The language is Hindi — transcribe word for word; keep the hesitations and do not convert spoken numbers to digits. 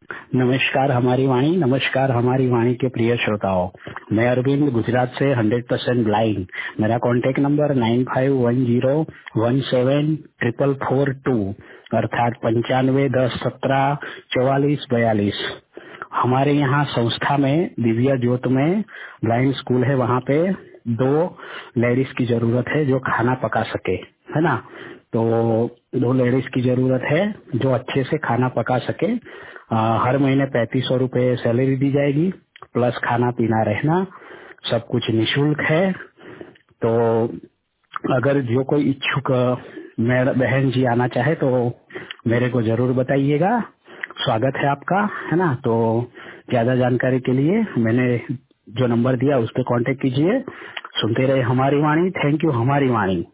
नमस्कार हमारी वाणी। नमस्कार हमारी वाणी के प्रिय श्रोताओं, मैं अरविंद गुजरात से हंड्रेड परसेंट ब्लाइंड। मेरा contact number nine five one zero one seven triple four two अर्थात पंचानवे दस सत्रह चौवालीस बयालीस। हमारे यहाँ संस्था में दिव्या ज्योत में ब्लाइंड स्कूल है, वहाँ पे दो लेडीज की जरूरत है जो खाना पका सके, है ना। तो दो लेडीज की जरूरत है जो अच्छे से खाना पका सके। आ, हर महीने पैंतीस सौ रूपये सैलरी दी जाएगी, प्लस खाना पीना रहना सब कुछ निशुल्क है। तो अगर जो कोई इच्छुक मेरा बहन जी आना चाहे तो मेरे को जरूर बताइएगा। स्वागत है आपका, है ना। तो ज्यादा जानकारी के लिए मैंने जो नंबर दिया उस पर कांटेक्ट कीजिए। सुनते रहे हमारी वाणी। थैंक यू हमारी वाणी।